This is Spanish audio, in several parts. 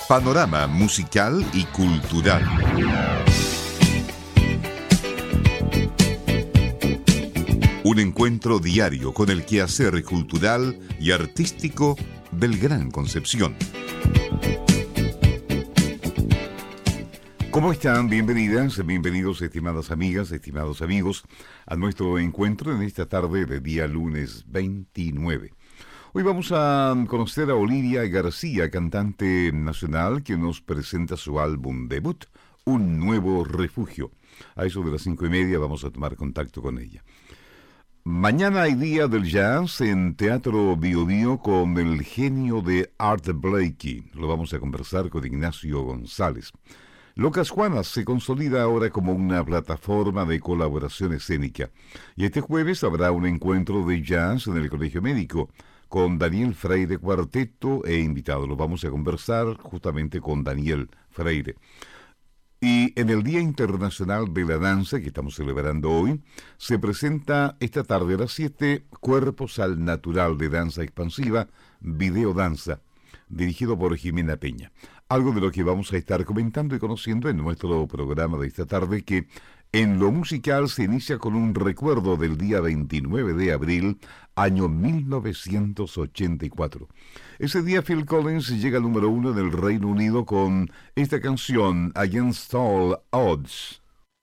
Panorama musical y cultural. Un encuentro diario con el quehacer cultural y artístico del Gran Concepción. ¿Cómo están? Bienvenidas, bienvenidos, estimadas amigas, estimados amigos, a nuestro encuentro en esta tarde de día lunes 29. Hoy vamos a conocer a Olivia García, cantante nacional, que nos presenta su álbum debut, Un Nuevo Refugio. A eso de las 5:30 vamos a tomar contacto con ella. Mañana hay Día del Jazz en Teatro Bio Bio con el genio de Art Blakey. Lo vamos a conversar con Ignacio González. Locas Juanas se consolida ahora como una plataforma de colaboración escénica. Y este jueves habrá un encuentro de jazz en el Colegio Médico con Daniel Freire Cuarteto e invitado. Lo vamos a conversar justamente con Daniel Freire. Y en el Día Internacional de la Danza, que estamos celebrando hoy, se presenta esta tarde a las 7 Cuerpos al Natural de Danza Expansiva, Videodanza, dirigido por Jimena Peña. Algo de lo que vamos a estar comentando y conociendo en nuestro programa de esta tarde, que en lo musical se inicia con un recuerdo del día 29 de abril, año 1984. Ese día Phil Collins llega al número 1 del Reino Unido con esta canción, Against All Odds.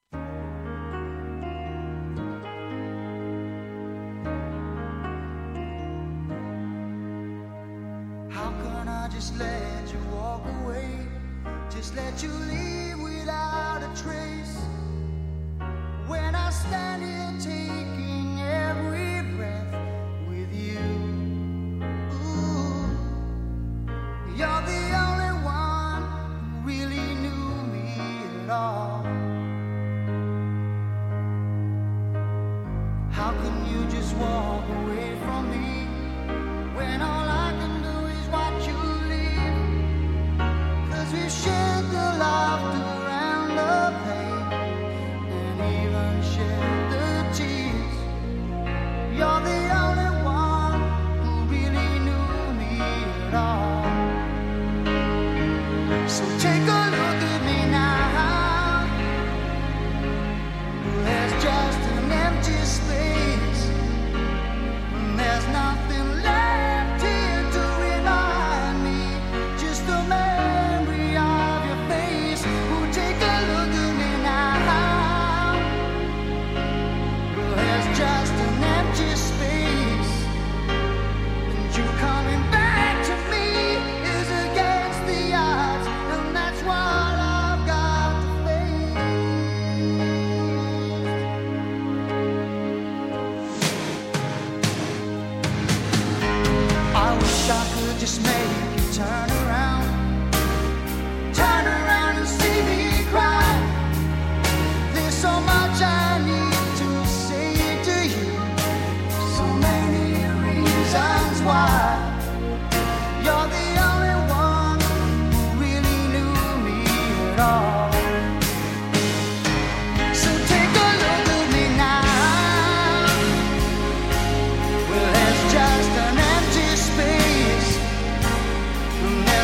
How can I just let you walk away? Just let you leave without a trace. When I stand here taking every breath with you. Ooh, you're the only one who really knew me at all. How can you just walk away from me when all I can do is watch you leave? 'Cause we've shared the laughter and the pain, and even shared the tears. You're the only one who really knew me at all. So take a look at me now. There's just an empty space, and there's nothing left here to remind me. Just the memory of your face. Oh, take a look at me now. There's just an empty space, and you coming back to me is against the odds, and that's what I've got to face. I wish I could just make you turn around and see me cry. There's so much I need to say to you, so many reasons why. You're the only one who really knew me at all. So take a look at me now. Well, there's just an empty space, and there's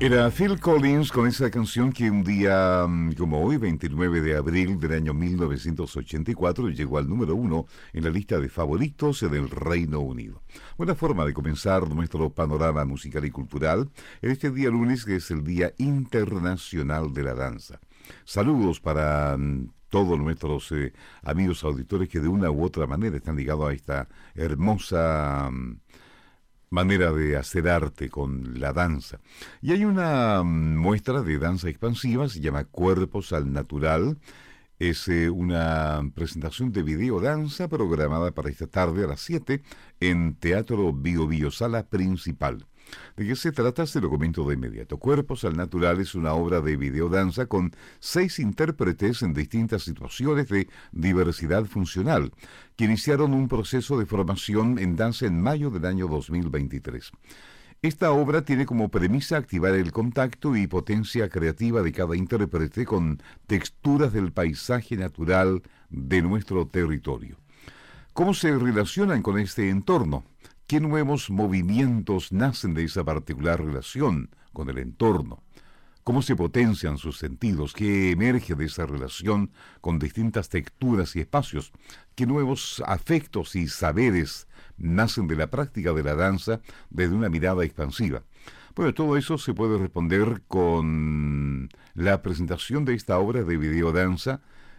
Era Phil Collins con esa canción que un día como hoy, 29 de abril del año 1984, llegó al número 1 en la lista de favoritos del Reino Unido. Buena forma de comenzar nuestro panorama musical y cultural en este día lunes, que es el Día Internacional de la Danza. Saludos para todos nuestros amigos auditores que de una u otra manera están ligados a esta hermosa manera de hacer arte con la danza. Y hay una muestra de danza expansiva, se llama Cuerpos al Natural. Es una presentación de video danza programada para esta tarde a las 7 en Teatro Bio Bio, sala principal. ¿De qué se trata? Se lo comento de inmediato. Cuerpos al Natural es una obra de videodanza con 6 intérpretes en distintas situaciones de diversidad funcional, que iniciaron un proceso de formación en danza en mayo del año 2023. Esta obra tiene como premisa activar el contacto y potencia creativa de cada intérprete con texturas del paisaje natural de nuestro territorio. ¿Cómo se relacionan con este entorno? ¿Qué nuevos movimientos nacen de esa particular relación con el entorno? ¿Cómo se potencian sus sentidos? ¿Qué emerge de esa relación con distintas texturas y espacios? ¿Qué nuevos afectos y saberes nacen de la práctica de la danza desde una mirada expansiva? Bueno, todo eso se puede responder con la presentación de esta obra de videodanza,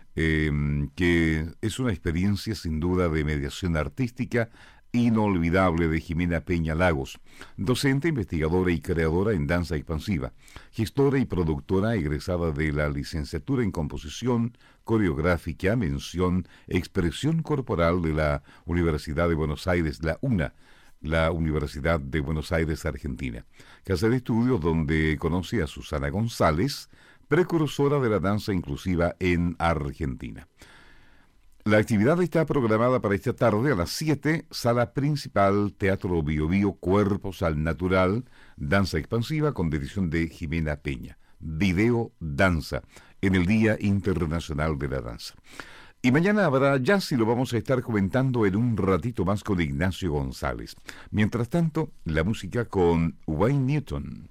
que es una experiencia sin duda de mediación artística inolvidable de Jimena Peña Lagos, docente, investigadora y creadora en danza expansiva, gestora y productora egresada de la licenciatura en composición coreográfica, mención, expresión corporal de la Universidad de Buenos Aires, la UNA, la Universidad de Buenos Aires, Argentina. Casa de estudios donde conoce a Susana González, precursora de la danza inclusiva en Argentina. La actividad está programada para esta tarde a las 7, sala principal, Teatro Bio Bio, Cuerpos al Natural, danza expansiva con dirección de Jimena Peña. Video danza en el Día Internacional de la Danza. Y mañana habrá jazz y lo vamos a estar comentando en un ratito más con Ignacio González. Mientras tanto, la música con Wayne Newton.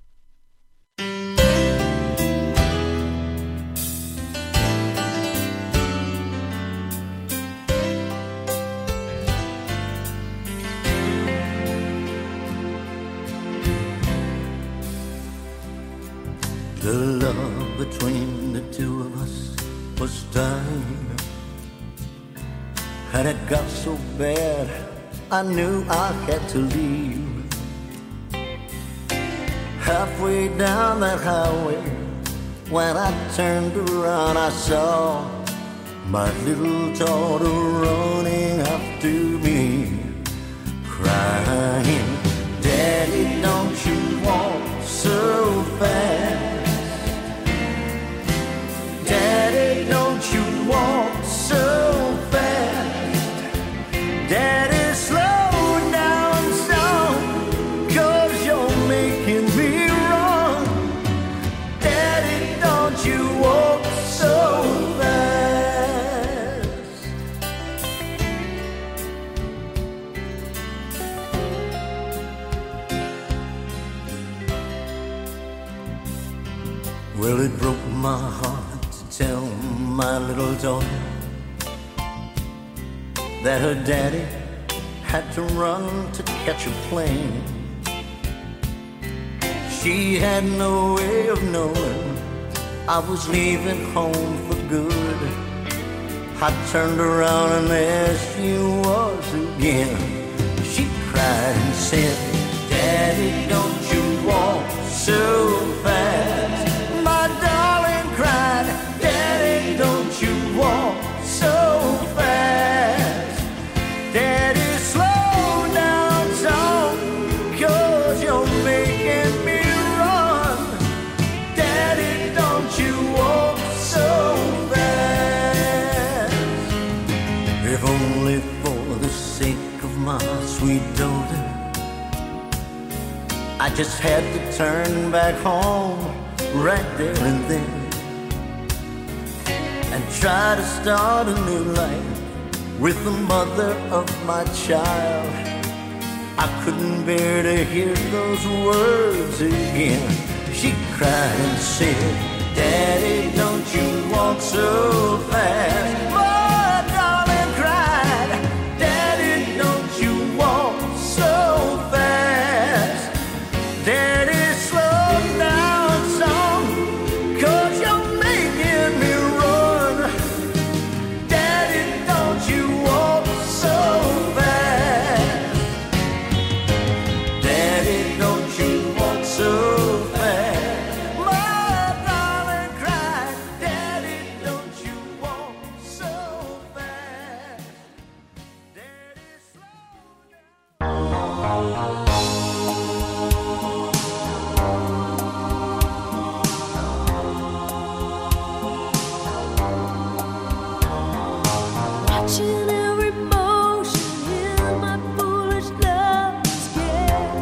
The love between the two of us was dying, and it got so bad I knew I had to leave. Halfway down that highway, when I turned around, I saw my little daughter running after me, crying, "Daddy, don't you walk so fast? Daddy, don't you walk so fast? Daddy, slow down some, 'cause you're making me run. Daddy, don't you walk so fast." Well, it broke my heart tell my little daughter that her daddy had to run to catch a plane. She had no way of knowing I was leaving home for good. I turned around and there she was again. She cried and said, "Daddy, don't you walk so fast." My darling cried, "Daddy, don't you walk so fast? Daddy, slow down some, 'cause you're making me run. Daddy, don't you walk so fast." If only for the sake of my sweet daughter, I just had to turn back home right there and then, and try to start a new life with the mother of my child. I couldn't bear to hear those words again. She cried and said, Daddy, don't you walk so fast? My darling cried, Daddy, don't you walk so fast? Daddy, slow down some, 'cause you're making me run. Daddy, don't you walk so fast? Daddy, don't you walk so fast? My darling cried, Daddy, don't you walk so fast? Daddy, slow down. Watching every motion in my foolish love's game.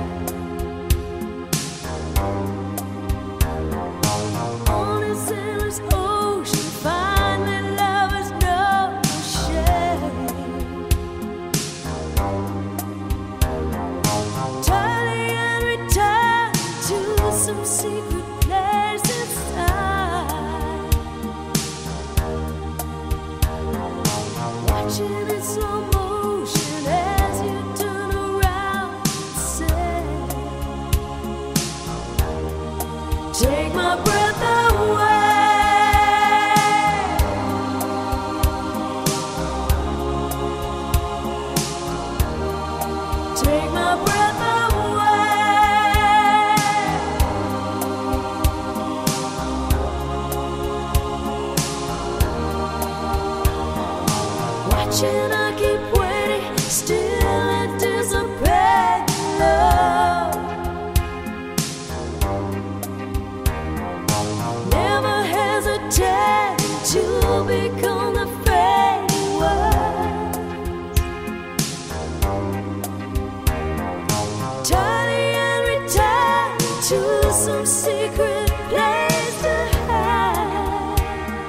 On this endless ocean, finally lovers know shame. Turning and return to some secret place inside. Watching in slow motion as you turn around and say, take my breath away. Take my breath away. Watching, I keep waiting, still anticipating love. Never hesitating to become the fading words. Turning and returning to some secret place to hide.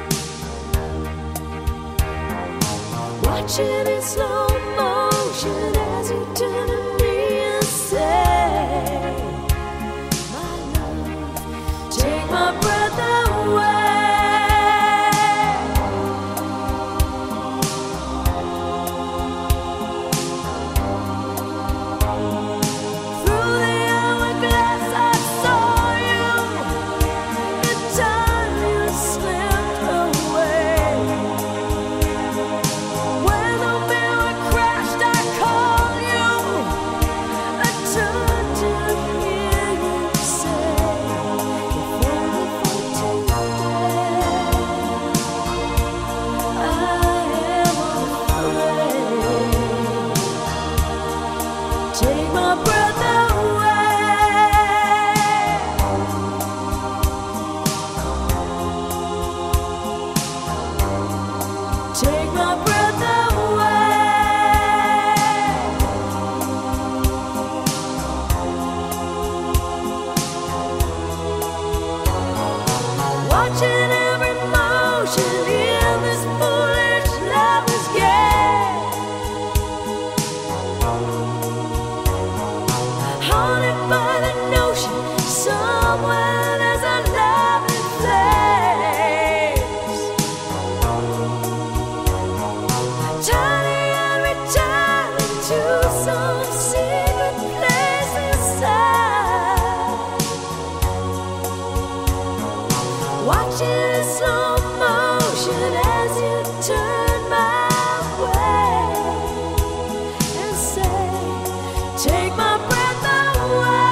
Watching in slow motion as you turn to me and say, my love, take my breath away. Through the hourglass I saw you. In time you slipped away. When the mirror crashed, I called you. I turned to hear you say, if only for today, I am afraid. Take my breath away. Take my breath away. Watching every motion in this foolish lover's game. Haunted by the notion somewhere there's a lovely place. Turning and returning to some secret place inside. Watching in slow motion as you turn my way and say, take my breath away.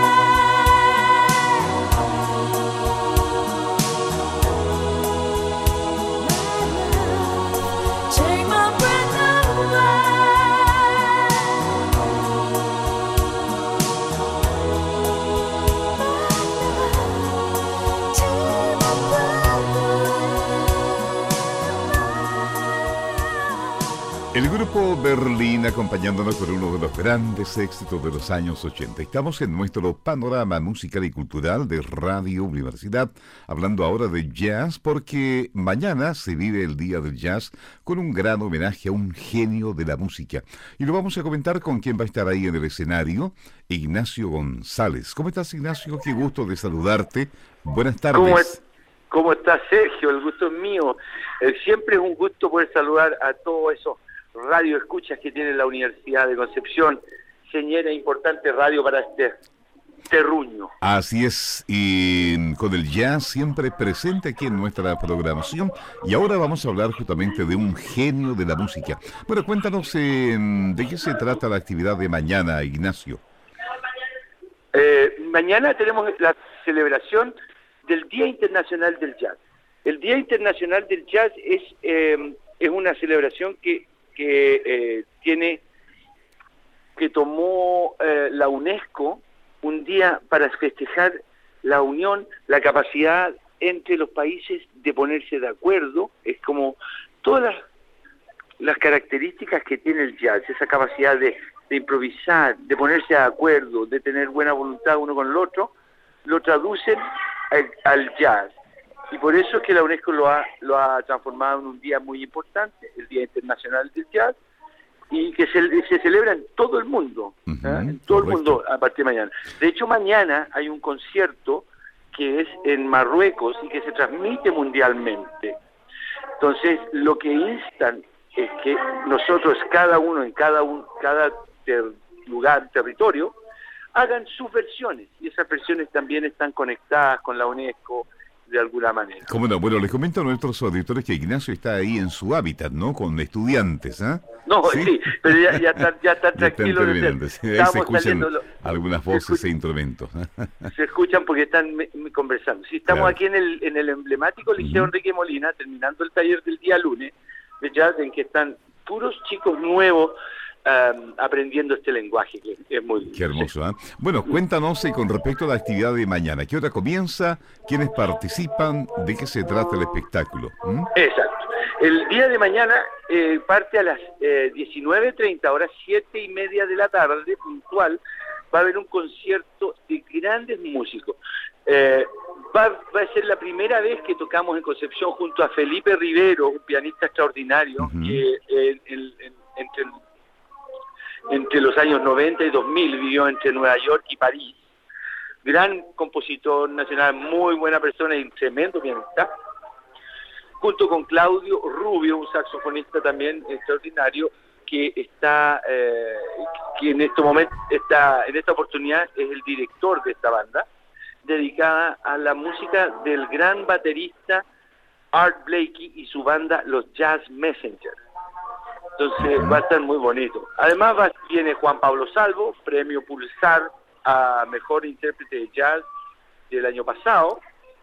Take my breath away. Take my breath away. El grupo Berlín acompañándonos con uno de los grandes éxitos de los años 80. Estamos en nuestro panorama musical y cultural de Radio Universidad, hablando ahora de jazz, porque mañana se vive el Día del Jazz con un gran homenaje a un genio de la música. Y lo vamos a comentar con quien va a estar ahí en el escenario, Ignacio González. ¿Cómo estás, Ignacio? Qué gusto de saludarte. Buenas tardes. ¿Cómo estás, Sergio? El gusto es mío. Siempre es un gusto poder saludar a todos esos radio escuchas que tiene la Universidad de Concepción, señora importante radio para este terruño. Así es, y con el jazz siempre presente aquí en nuestra programación, y ahora vamos a hablar justamente de un genio de la música. Bueno, cuéntanos de qué se trata la actividad de mañana, Ignacio. Mañana tenemos la celebración del Día Internacional del Jazz. El Día Internacional del Jazz es una celebración que tomó la UNESCO, un día para festejar la unión, la capacidad entre los países de ponerse de acuerdo. Es como todas las características que tiene el jazz, esa capacidad de improvisar, de ponerse de acuerdo, de tener buena voluntad uno con el otro, lo traducen al jazz. Y por eso es que la UNESCO lo ha transformado en un día muy importante, el Día Internacional del Jazz, y que se celebra en todo el mundo, en todo el mundo a partir de mañana. De hecho, mañana hay un concierto que es en Marruecos y que se transmite mundialmente. Entonces, lo que instan es que nosotros, cada uno en cada lugar, territorio, hagan sus versiones, y esas versiones también están conectadas con la UNESCO de alguna manera. ¿Cómo no? Bueno, les comento a nuestros auditores que Ignacio está ahí en su hábitat, ¿no? Con estudiantes, ¿ah? No, sí, pero ya está tranquilo. Ahí se escuchan algunas voces e instrumentos. Se escuchan porque están conversando. Sí, estamos aquí en el emblemático Liceo Enrique Molina, terminando el taller del día lunes de jazz, en que están puros chicos nuevos aprendiendo este lenguaje, que es muy... Qué hermoso, ¿eh? Bueno, cuéntanos con respecto a la actividad de mañana. ¿Qué hora comienza? ¿Quiénes participan? ¿De qué se trata el espectáculo? Exacto. El día de mañana parte a las 19:30 horas, 7:30 de la tarde, puntual. Va a haber un concierto de grandes músicos. Va a ser la primera vez que tocamos en Concepción junto a Felipe Rivero, un pianista extraordinario, que entre los años 90 y 2000 vivió entre Nueva York y París. Gran compositor nacional, muy buena persona y tremendo pianista. Junto con Claudio Rubio, un saxofonista también extraordinario, que en este momento en esta oportunidad es el director de esta banda, dedicada a la música del gran baterista Art Blakey y su banda Los Jazz Messengers. Entonces va a estar muy bonito. Además viene Juan Pablo Salvo, premio Pulsar a mejor intérprete de jazz del año pasado.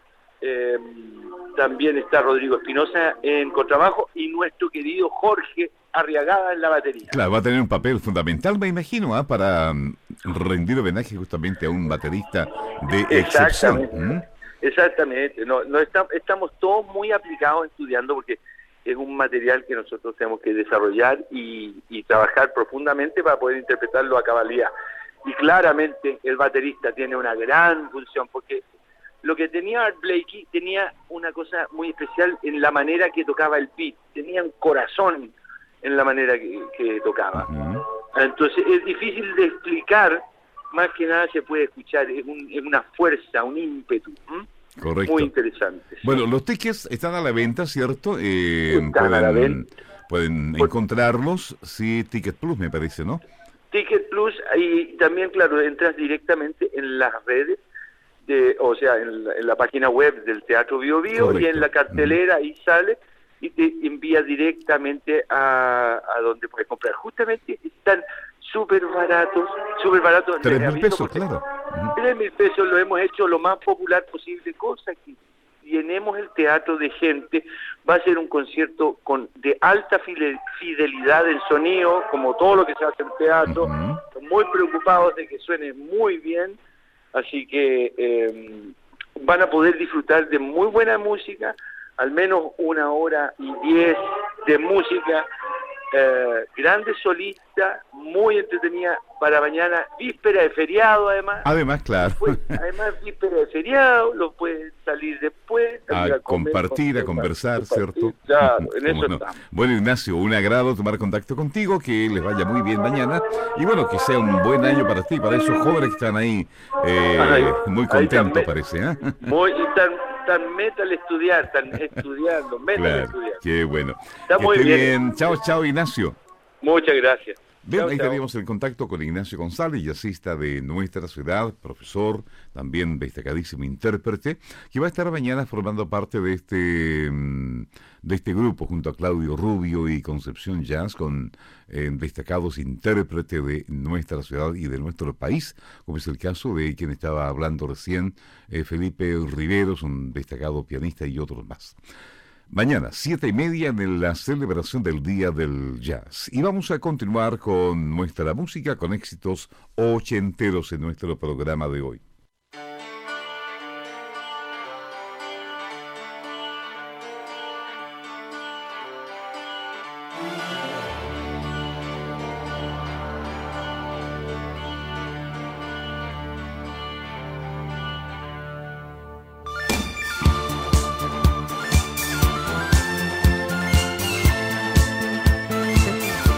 También está Rodrigo Espinosa en contrabajo y nuestro querido Jorge Arriagada en la batería. Claro, va a tener un papel fundamental, me imagino, para rendir homenaje justamente a un baterista de excepción. Exactamente. Estamos todos muy aplicados estudiando, porque es un material que nosotros tenemos que desarrollar y trabajar profundamente para poder interpretarlo a cabalidad. Y claramente el baterista tiene una gran función, porque lo que tenía Art Blakey tenía una cosa muy especial en la manera que tocaba el beat, tenía un corazón en la manera que tocaba. Entonces es difícil de explicar, más que nada se puede escuchar, es una fuerza, un ímpetu. Correcto. Muy interesante. Sí. Bueno, los tickets están a la venta, ¿cierto? Están a la venta. Pueden encontrarlos, sí, Ticket Plus me parece, ¿no? Ticket Plus, y también, claro, entras directamente en las redes, en la página web del Teatro Bio Bio. Correcto. Y en la cartelera ahí sale y te envía directamente a donde puedes comprar. Justamente están súper baratos. 3.000 pesos, claro. 3.000 pesos, lo hemos hecho lo más popular posible, cosa que llenemos el teatro de gente. Va a ser un concierto de alta fidelidad del sonido, como todo lo que se hace en teatro. Están muy preocupados de que suene muy bien, así que van a poder disfrutar de muy buena música, al menos 1 hora y 10 de música grandes solistas, muy entretenida para mañana, víspera de feriado además. Además, claro. Además, víspera de feriado, lo pueden salir después. A compartir, a conversar, ¿cierto? Claro, en eso No? estamos. Bueno, Ignacio, un agrado tomar contacto contigo, que les vaya muy bien mañana y bueno, que sea un buen año para ti, para esos jóvenes que están ahí muy contentos, también. parece, ¿eh? Muy, y tan meta al estudiar, tan estudiando, meta al Claro, estudiar. qué bueno. Está Que muy esté bien. Chao, chao, Ignacio. Muchas gracias. Bien, Chao, ahí chao. tenemos el contacto con Ignacio González, jazzista de nuestra ciudad, profesor, también destacadísimo intérprete, que va a estar mañana formando parte de este grupo junto a Claudio Rubio y Concepción Jazz, con destacados intérpretes de nuestra ciudad y de nuestro país, como es el caso de quien estaba hablando recién, Felipe Riveros, un destacado pianista y otros más. Mañana, 7:30, en la celebración del Día del Jazz. Y vamos a continuar con nuestra música, con éxitos ochenteros en nuestro programa de hoy.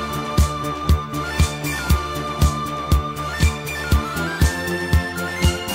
Thank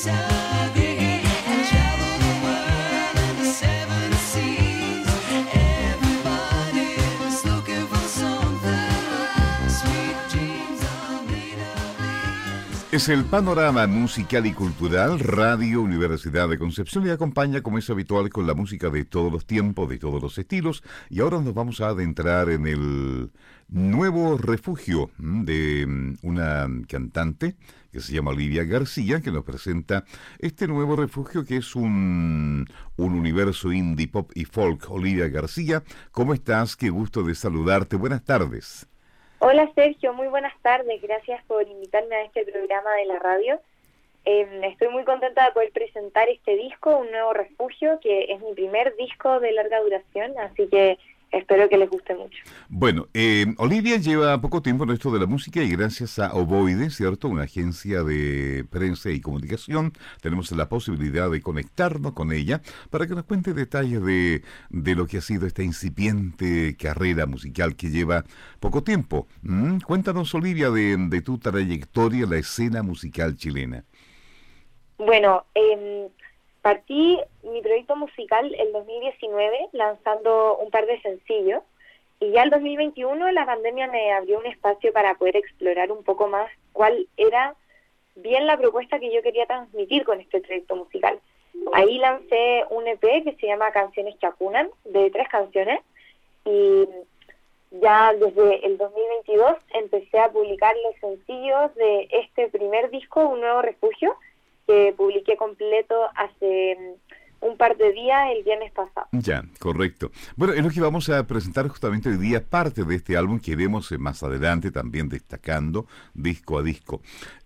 Es el panorama musical y cultural Radio Universidad de Concepción y acompaña, como es habitual, con la música de todos los tiempos, de todos los estilos. Y ahora nos vamos a adentrar en el nuevo refugio de una cantante que se llama Olivia García, que nos presenta este nuevo refugio que es un universo indie, pop y folk. Olivia García, ¿cómo estás? Qué gusto de saludarte. Buenas tardes. Hola Sergio, muy buenas tardes, gracias por invitarme a este programa de la radio. Estoy muy contenta de poder presentar este disco, Un Nuevo Refugio, que es mi primer disco de larga duración, así que espero que les guste mucho. Bueno, Olivia lleva poco tiempo en esto de la música y gracias a Ovoide, ¿cierto? Una agencia de prensa y comunicación, tenemos la posibilidad de conectarnos con ella para que nos cuente detalles de lo que ha sido esta incipiente carrera musical que lleva poco tiempo. Cuéntanos, Olivia, de tu trayectoria en la escena musical chilena. Bueno, partí mi proyecto musical el 2019 lanzando un par de sencillos y ya el 2021 la pandemia me abrió un espacio para poder explorar un poco más cuál era bien la propuesta que yo quería transmitir con este proyecto musical. Ahí lancé un EP que se llama Canciones que Acunan, de 3 canciones, y ya desde el 2022 empecé a publicar los sencillos de este primer disco, Un Nuevo Refugio, que publiqué completo hace un par de días, el viernes pasado. Ya, correcto. Bueno, es lo que vamos a presentar justamente hoy día, parte de este álbum que iremos más adelante también destacando disco a disco.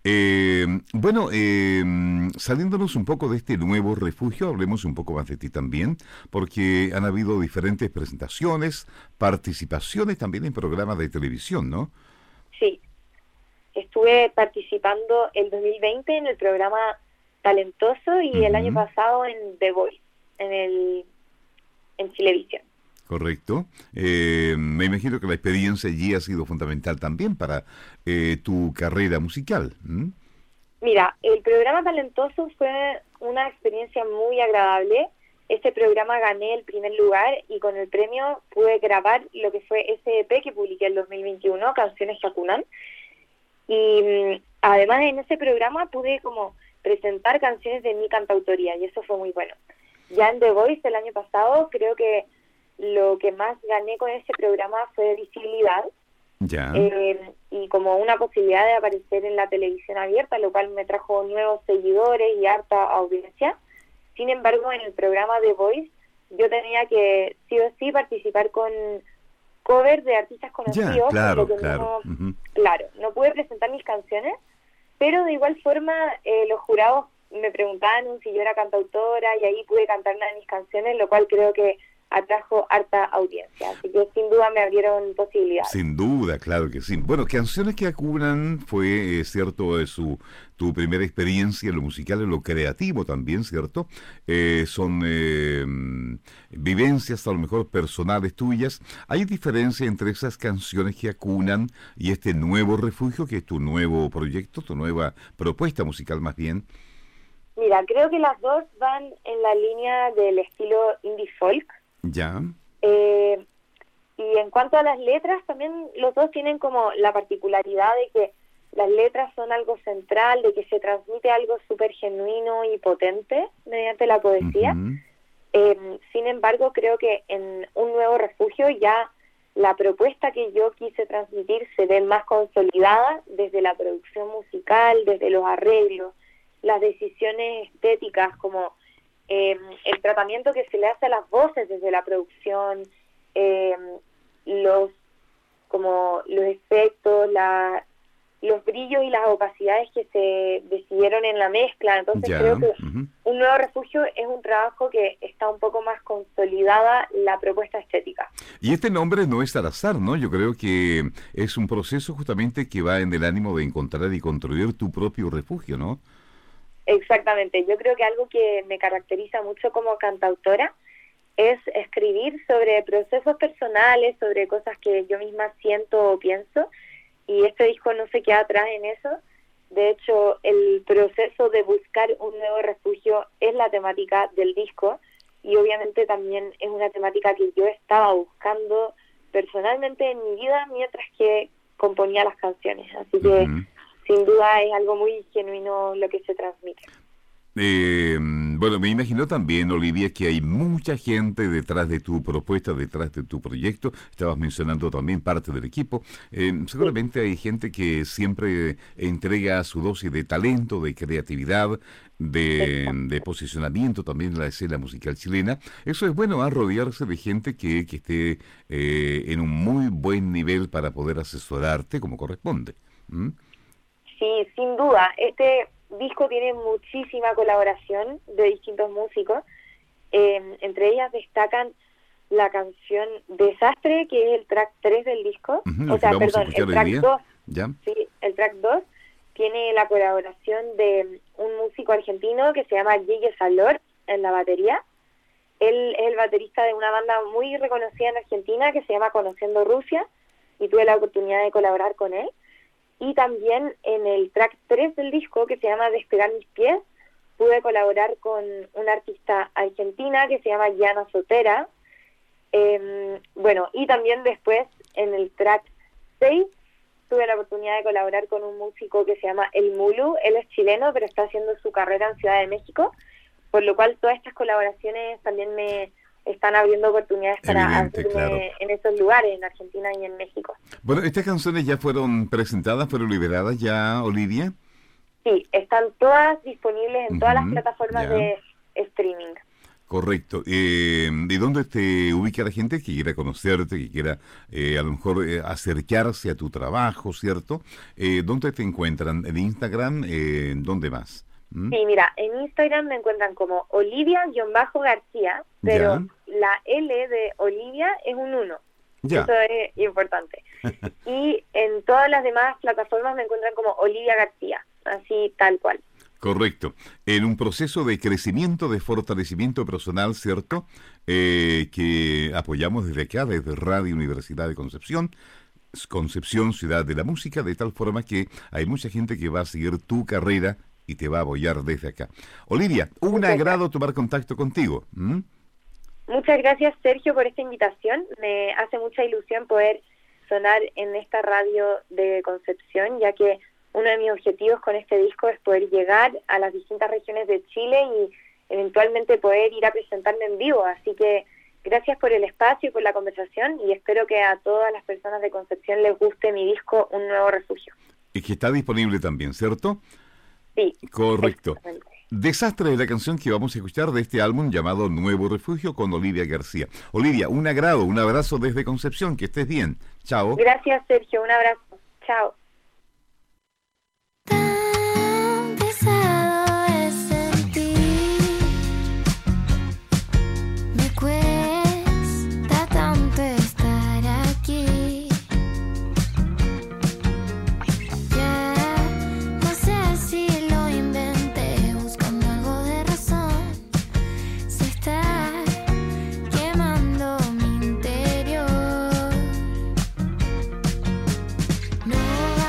Saliéndonos un poco de este nuevo refugio, hablemos un poco más de ti también, porque han habido diferentes presentaciones, participaciones también en programas de televisión, ¿no? Sí, estuve participando el 2020 en el programa Talentoso y el año pasado en The Voice, en Chilevisión. Correcto. Me imagino que la experiencia allí ha sido fundamental también para tu carrera musical. Mira, el programa Talentoso fue una experiencia muy agradable. Este programa gané el primer lugar y con el premio pude grabar lo que fue ese EP que publiqué en 2021, Canciones que Acunan. Y además en ese programa pude como presentar canciones de mi cantautoría y eso fue muy bueno. Ya en The Voice el año pasado creo que lo que más gané con ese programa fue visibilidad. Ya. Y como una posibilidad de aparecer en la televisión abierta, lo cual me trajo nuevos seguidores y harta audiencia. Sin embargo, en el programa The Voice yo tenía que sí o sí participar con covers de artistas conocidos. Ya, claro, por lo que claro. Claro, no pude presentar mis canciones, pero de igual forma los jurados me preguntaban si yo era cantautora y ahí pude cantar una de mis canciones, lo cual creo que atrajo harta audiencia, así que sin duda me abrieron posibilidades. Sin duda, claro que sí. Bueno, Canciones que Acunan fue, cierto, tu primera experiencia en lo musical, en lo creativo también, ¿cierto? Son vivencias a lo mejor personales tuyas. ¿Hay diferencia entre esas Canciones que Acunan y este nuevo refugio, que es tu nuevo proyecto, tu nueva propuesta musical más bien? Mira, creo que las dos van en la línea del estilo indie folk. Ya. Y en cuanto a las letras, también los dos tienen como la particularidad de que las letras son algo central, de que se transmite algo súper genuino y potente mediante la poesía. Sin embargo, creo que en Un Nuevo Refugio ya la propuesta que yo quise transmitir se ve más consolidada desde la producción musical, desde los arreglos, las decisiones estéticas, como el tratamiento que se le hace a las voces desde la producción, los efectos, los brillos y las opacidades que se decidieron en la mezcla. Entonces creo que Un Nuevo Refugio es un trabajo que está un poco más consolidada la propuesta estética. Y este nombre no es al azar, ¿no? Yo creo que es un proceso justamente que va en el ánimo de encontrar y construir tu propio refugio, ¿no? Exactamente, yo creo que algo que me caracteriza mucho como cantautora es escribir sobre procesos personales, sobre cosas que yo misma siento o pienso, y este disco no se queda atrás en eso, De hecho, el proceso de buscar un nuevo refugio es la temática del disco y obviamente también es una temática que yo estaba buscando personalmente en mi vida mientras que componía las canciones. Así que sin duda es algo muy genuino lo que se transmite. Bueno, me imagino también, Olivia, que hay mucha gente detrás de tu propuesta, detrás de tu proyecto. Estabas mencionando también parte del equipo. Seguramente hay gente que siempre entrega su dosis de talento, de creatividad, de posicionamiento también en la escena musical chilena. Eso es bueno, a rodearse de gente que esté en un muy buen nivel para poder asesorarte como corresponde. Sí, sin duda. Este disco tiene muchísima colaboración de distintos músicos. Entre ellas destacan la canción Desastre, que es el track 3 del disco. O sea, perdón, el track 2. ¿Ya? Sí, el track 2 tiene la colaboración de un músico argentino que se llama Guille Salor en la batería. Él es el baterista de una banda muy reconocida en Argentina que se llama Conociendo Rusia, y tuve la oportunidad de colaborar con él. Y también en el track 3 del disco, que se llama Despegar mis pies, pude colaborar con una artista argentina que se llama Yana Sotera. Bueno, y también después en el track 6 tuve la oportunidad de colaborar con un músico que se llama El Mulu. Él es chileno, pero está haciendo su carrera en Ciudad de México, por lo cual todas estas colaboraciones también me están abriendo oportunidades para hacerme en esos lugares, en Argentina y en México. Bueno, ¿estas canciones ya fueron presentadas, fueron liberadas ya, Olivia? Sí, están todas disponibles en todas las plataformas de streaming. Correcto. ¿De dónde te ubica la gente que quiera conocerte, que quiera a lo mejor acercarse a tu trabajo, ¿cierto? ¿Dónde te encuentran? ¿En Instagram? ¿Dónde más? Sí, mira, en Instagram me encuentran como Olivia-García, pero la L de Olivia es un 1. Eso es importante. Y en todas las demás plataformas me encuentran como Olivia García, así tal cual. Correcto. En un proceso de crecimiento, de fortalecimiento personal, ¿cierto? Que apoyamos desde acá, desde Radio Universidad de Concepción, Ciudad de la Música, de tal forma que hay mucha gente que va a seguir tu carrera y te va a apoyar desde acá. Olivia, un agrado tomar contacto contigo. Muchas gracias, Sergio, por esta invitación. Me hace mucha ilusión poder sonar en esta radio de Concepción, ya que uno de mis objetivos con este disco es poder llegar a las distintas regiones de Chile y eventualmente poder ir a presentarme en vivo. Así que gracias por el espacio y por la conversación, y espero que a todas las personas de Concepción les guste mi disco Un Nuevo Refugio. Y que está disponible también, ¿cierto? Sí. Correcto. Desastre es la canción que vamos a escuchar de este álbum llamado Nuevo Refugio con Olivia García. Olivia, un agrado, un abrazo desde Concepción, que estés bien. Chao. Gracias, Sergio, un abrazo. Chao. Tan pesado es sentir, me cuesta tanto estar aquí. Ya no sé si lo inventé buscando algo de razón. Se está quemando mi interior. No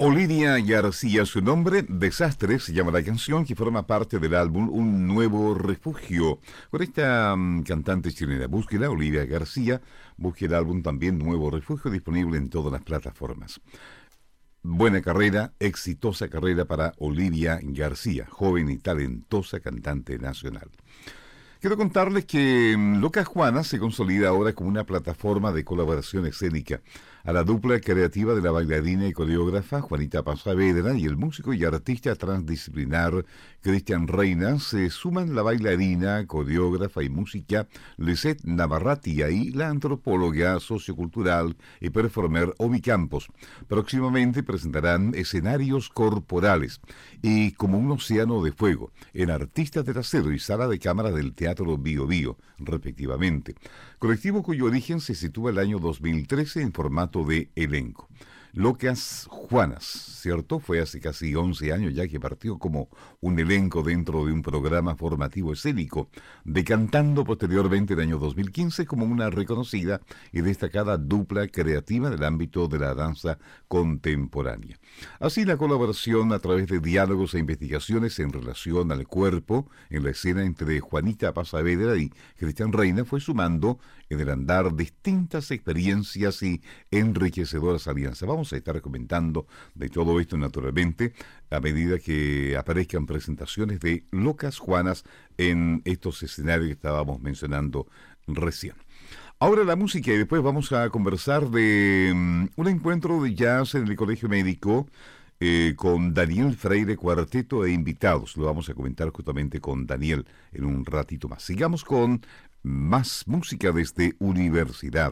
Olivia García, su nombre, Desastre, se llama la canción que forma parte del álbum Un Nuevo Refugio. Con esta cantante chilena, búsquela, Olivia García, busque el álbum también Nuevo Refugio, disponible en todas las plataformas. Buena carrera, exitosa carrera para Olivia García, joven y talentosa cantante nacional. Quiero contarles que Locas Juanas se consolida ahora como una plataforma de colaboración escénica. A la dupla creativa de la bailarina y coreógrafa Juanita Paz Saavedra y el músico y artista transdisciplinar Cristian Reina se suman la bailarina, coreógrafa y música Lisette Navarratia y la antropóloga, sociocultural y performer Omi Campos. Próximamente presentarán escenarios corporales y Como un océano de fuego en Artistas del Acero y Sala de Cámara del Teatro Bio Bio, respectivamente. Colectivo cuyo origen se sitúa el año 2013 en formato de elenco. Locas Juanas, ¿cierto? Fue hace casi 11 años ya que partió como un elenco dentro de un programa formativo escénico, decantando posteriormente el año 2015 como una reconocida y destacada dupla creativa del ámbito de la danza contemporánea. Así, la colaboración a través de diálogos e investigaciones en relación al cuerpo en la escena entre Juanita Paz Saavedra y Cristian Reina fue sumando en el andar distintas experiencias y enriquecedoras alianzas. Vamos a estar comentando de todo esto naturalmente a medida que aparezcan presentaciones de Locas Juanas en estos escenarios que estábamos mencionando recién. Ahora la música y después vamos a conversar de un encuentro de jazz en el Colegio Médico con Daniel Freire Cuarteto e invitados. Lo vamos a comentar justamente con Daniel en un ratito más. Sigamos con más música desde Universidad.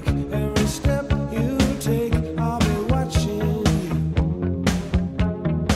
Step you take, I'll be watching you.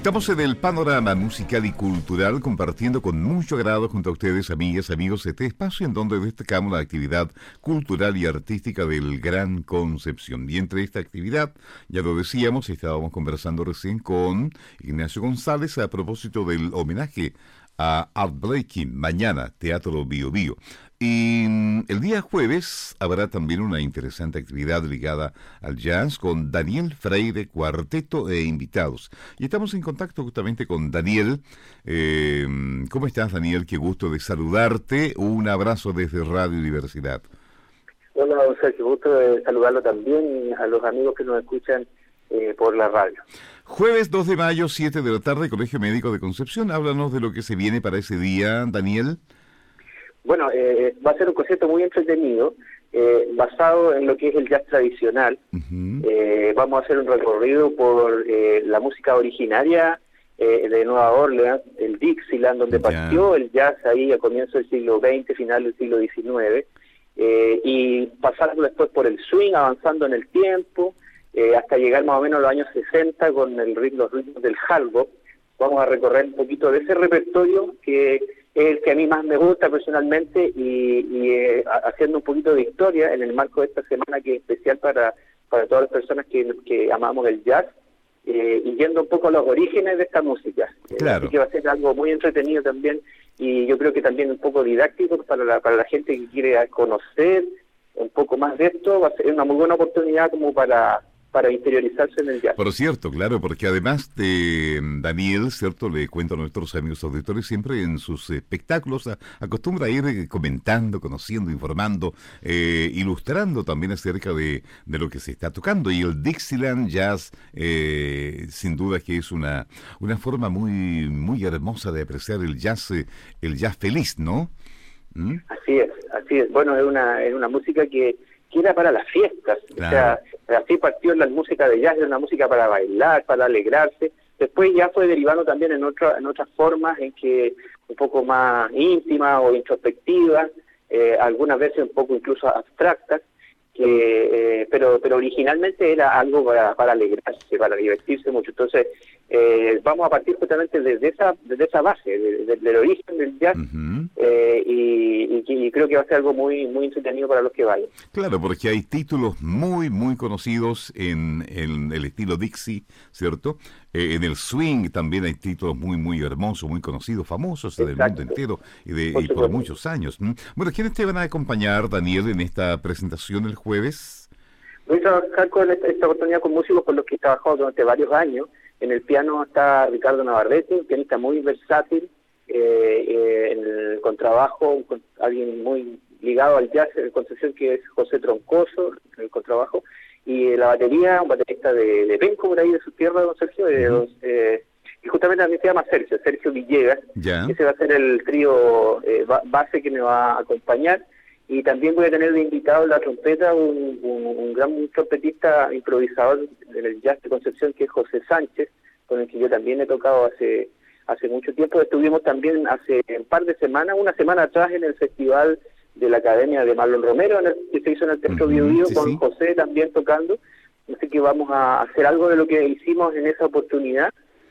Estamos en el panorama musical y cultural, compartiendo con mucho agrado junto a ustedes, amigas, amigos, este espacio en donde destacamos la actividad cultural y artística del Gran Concepción. Y entre esta actividad, ya lo decíamos, estábamos conversando recién con Ignacio González a propósito del homenaje a Art Blakey, mañana, Teatro Bio Bio. Y el día jueves habrá también una interesante actividad ligada al jazz con Daniel Freire, cuarteto e invitados. Y estamos en contacto justamente con Daniel. ¿Cómo estás, Daniel? Qué gusto de saludarte. Un abrazo desde Radio Universidad. Hola, Sergio, gusto de saludarlo también a los amigos que nos escuchan por la radio. Jueves 2 de mayo, 7 de la tarde, Colegio Médico de Concepción. Háblanos de lo que se viene para ese día, Daniel. Bueno, va a ser un concierto muy entretenido, basado en lo que es el jazz tradicional. Vamos a hacer un recorrido por la música originaria de Nueva Orleans, el Dixieland, donde partió el jazz ahí a comienzos del siglo XX, final del siglo XIX, y pasando después por el swing, avanzando en el tiempo, hasta llegar más o menos a los años 60 con los ritmos del hard bop. Vamos a recorrer un poquito de ese repertorio que es el que a mí más me gusta personalmente y haciendo un poquito de historia en el marco de esta semana que es especial para todas las personas que amamos el jazz y yendo un poco a los orígenes de esta música. Claro. Así que va a ser algo muy entretenido también y yo creo que también un poco didáctico para la gente que quiere conocer un poco más de esto. Va a ser una muy buena oportunidad como para interiorizarse en el jazz. Por cierto, claro, porque además de Daniel, cierto, le cuento a nuestros amigos auditores, siempre en sus espectáculos acostumbra ir comentando, conociendo, informando, ilustrando también acerca de lo que se está tocando. Y el Dixieland Jazz, sin duda que es una forma muy, muy hermosa de apreciar el jazz feliz, ¿no? ¿Mm? Así es. Bueno, es una música que era para las fiestas, claro. O sea, así partió la música de jazz, era una música para bailar, para alegrarse. Después ya fue derivando también en otras formas, en que un poco más íntimas o introspectivas, algunas veces un poco incluso abstractas, pero originalmente era algo para alegrarse, para divertirse mucho. Entonces, vamos a partir justamente desde esa base, del origen del jazz, y creo que va a ser algo muy, muy entretenido para los que vayan. Claro, porque hay títulos muy, muy conocidos en el estilo Dixie, ¿cierto? En el swing también hay títulos muy, muy hermosos, muy conocidos, famosos del mundo entero y por muchos años. Bueno, ¿quiénes te van a acompañar, Daniel, en esta presentación el jueves? Voy a trabajar con esta oportunidad con músicos con los que he trabajado durante varios años. En el piano está Ricardo Navarrete, un pianista muy versátil, en el contrabajo, alguien muy ligado al jazz en Concepción, que es José Troncoso, en el contrabajo, y la batería, un baterista de Penco, por ahí de su tierra, don Sergio, y justamente también se llama Sergio Villegas, que ese va a ser el trío base que me va a acompañar. Y también voy a tener de invitado en la trompeta un gran trompetista improvisador en el jazz de Concepción, que es José Sánchez, con el que yo también he tocado hace mucho tiempo. Estuvimos también hace un par de semanas, una semana atrás, en el festival de la Academia de Marlon Romero, que se hizo en el Teatro Bio Bio, con José también tocando. Así que vamos a hacer algo de lo que hicimos en esa oportunidad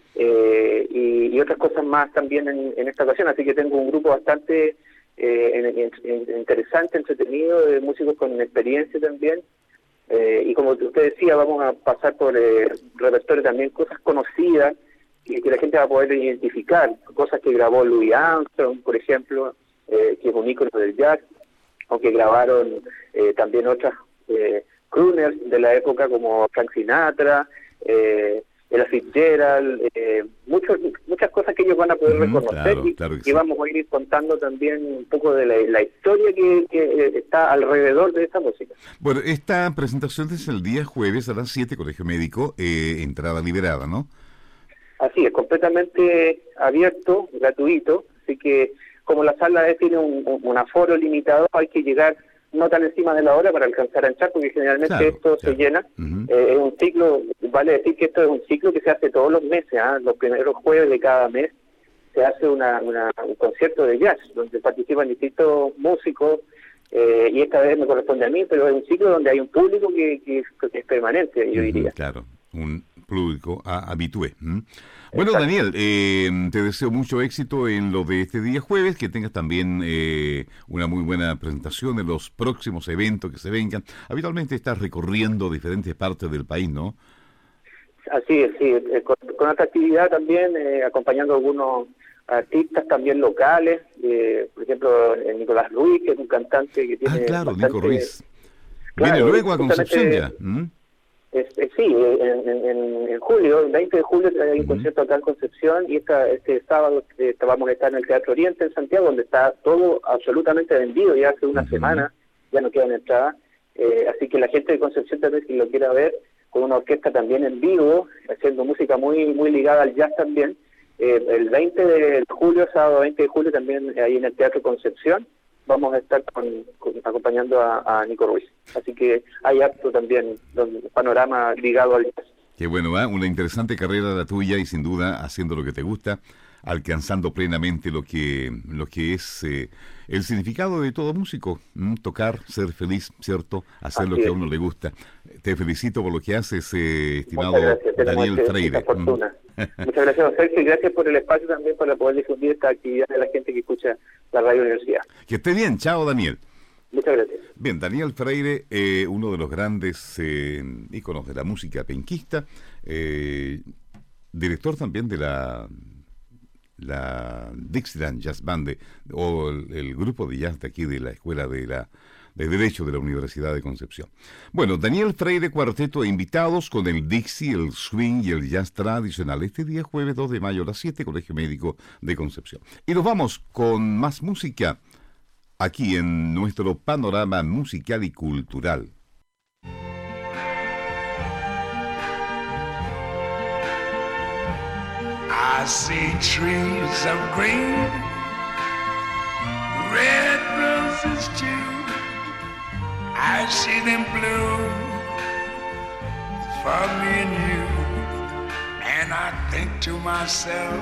y otras cosas más también en esta ocasión. Así que tengo un grupo bastante interesante, entretenido, de músicos con experiencia también, y como usted decía, vamos a pasar por repertorio también, cosas conocidas que la gente va a poder identificar, cosas que grabó Louis Armstrong, por ejemplo, que es un ícono del jazz, o que grabaron también otras crooners de la época como Frank Sinatra, Ella Fitzgerald, muchas cosas que ellos van a poder reconocer, claro y vamos a ir contando también un poco de la historia que está alrededor de esta música. Bueno, esta presentación es el día jueves a las 7, Colegio Médico, entrada liberada, ¿no? Así es, completamente abierto, gratuito, así que como la sala tiene un aforo limitado, hay que llegar no tan encima de la hora para alcanzar a entrar, porque generalmente esto se llena. Es un ciclo, vale decir que esto es un ciclo que se hace todos los meses, los primeros jueves de cada mes se hace un concierto de jazz, donde participan distintos músicos, y esta vez me corresponde a mí, pero es un ciclo donde hay un público que es permanente, yo diría. Claro, un público habitué. Bueno, Exacto. Daniel, te deseo mucho éxito en lo de este día jueves, que tengas también una muy buena presentación en los próximos eventos que se vengan. Habitualmente estás recorriendo diferentes partes del país, ¿no? Así es, sí, con otra actividad también, acompañando a algunos artistas también locales, por ejemplo, Nicolás Ruiz, que es un cantante que tiene Claro, bastante... Nico Ruiz. Claro, Viene luego a justamente, Concepción ya. ¿Mm? Sí, en julio, el 20 de julio hay un concierto acá en Concepción y este sábado vamos a estar en el Teatro Oriente en Santiago, donde está todo absolutamente vendido ya hace una semana, ya no quedan entradas, así que la gente de Concepción también, si lo quiera ver, con una orquesta también en vivo, haciendo música muy muy ligada al jazz también, el 20 de julio, sábado 20 de julio también ahí en el Teatro Concepción, vamos a estar acompañando a Nico Ruiz. Así que hay acto también, un panorama ligado al jazz. Qué bueno, ¿va? Una interesante carrera la tuya y sin duda haciendo lo que te gusta, alcanzando plenamente lo que es el significado de todo músico, tocar, ser feliz, ¿cierto? Hacer Así lo que a es. uno le gusta. Te felicito por lo que haces, estimado Muchas gracias, tenemos Daniel esta Freire. fortuna. Muchas gracias, Sergio, y gracias por el espacio también para poder difundir esta actividad de la gente que escucha la Radio Universidad. Que esté bien, chao Daniel. Muchas gracias. Bien, Daniel Freire, uno de los grandes íconos de la música penquista, director también de la Dixieland Jazz Band, o el grupo de jazz de aquí de la Escuela de Derecho de la Universidad de Concepción. Bueno, Daniel Freire Cuarteto e invitados con el Dixie, el swing y el jazz tradicional. Este día jueves 2 de mayo a las 7, Colegio Médico de Concepción. Y nos vamos con más música aquí en nuestro panorama musical y cultural. I see trees of green, red roses too. I see them bloom for me and you. And I think to myself,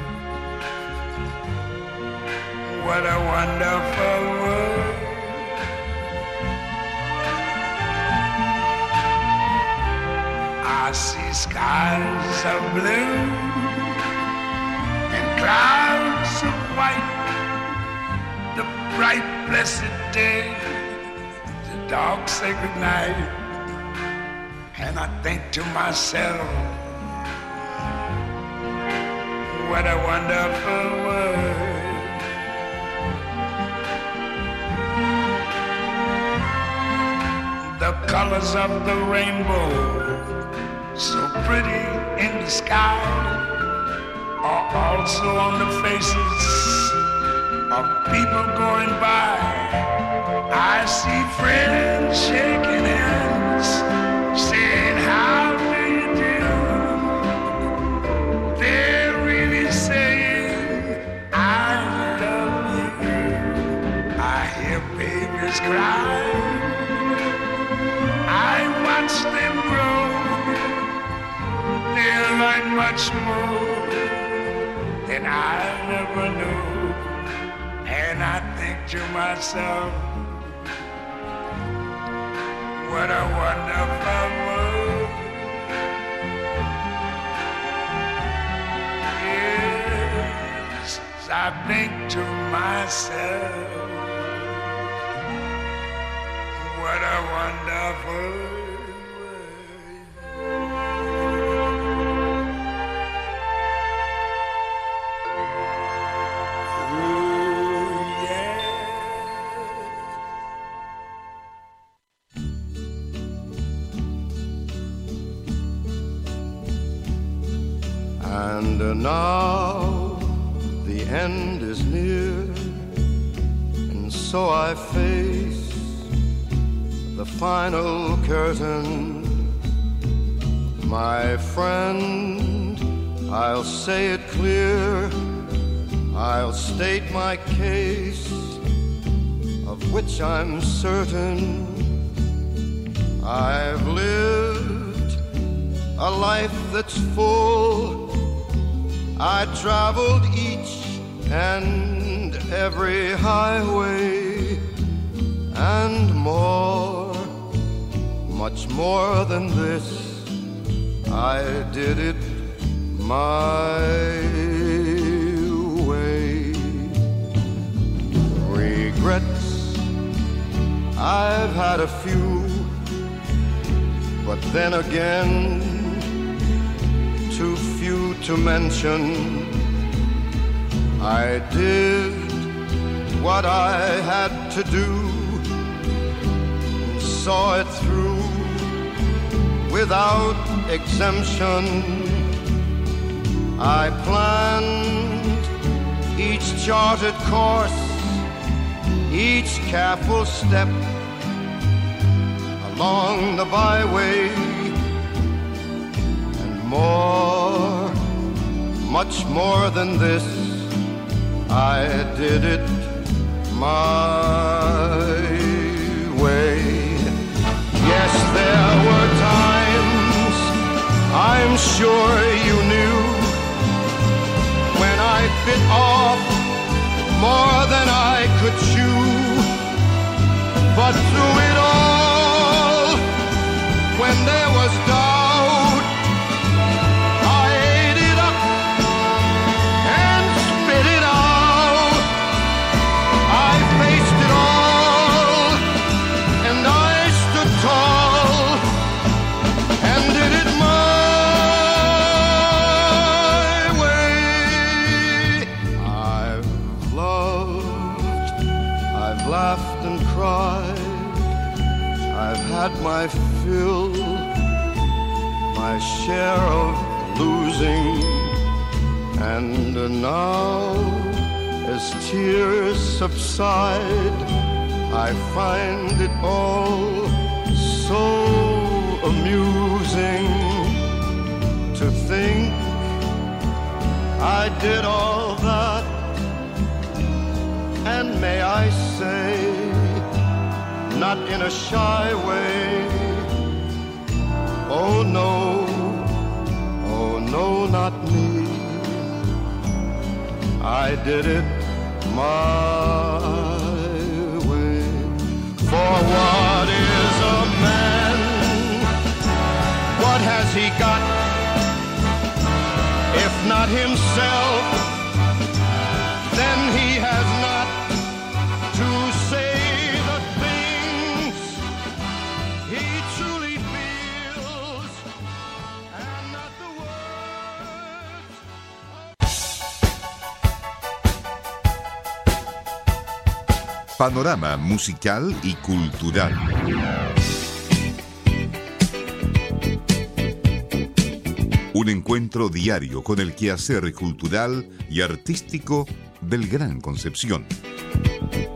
what a wonderful world. I see skies of blue and clouds of white, the bright blessed day, the dark sacred night. And I think to myself, what a wonderful world. The colors of the rainbow, so pretty in the sky, are also on the faces of people going by. I see friends shaking hands, saying, how do you do? They're really saying, I love you. I hear babies cry, I watch them grow. They'll learn much more than I never knew. And I think to myself, what a wonderful world. Yes, I think to myself, what a wonderful world. And now the end is near, and so I face the final curtain. My friend, I'll say it clear, I'll state my case, of which I'm certain. I've lived a life that's full, I traveled each and every highway, and more, much more than this, I did it my way. Regrets, I've had a few, but then again, too few to mention. I did what I had to do, and saw it through without exemption. I planned each charted course, each careful step along the byway, and more, much more than this, I did it my way. Yes, there were times, I'm sure you knew, when I bit off more than I could chew. But through it all, when there was doubt, I ate it up and spit it out. I faced it all, and I stood tall and did it my way. I've loved, I've laughed and cried, I've had my fill, my share of losing, and now, as tears subside, I find it all so amusing to think I did all that, and may I say, not in a shy way, oh no, not me. I did it my way. For what is a man? What has he got? If not himself, then he has not to say the things he truly feels, and not the words. Panorama musical y cultural. Un encuentro diario con el quehacer cultural y artístico del Gran Concepción.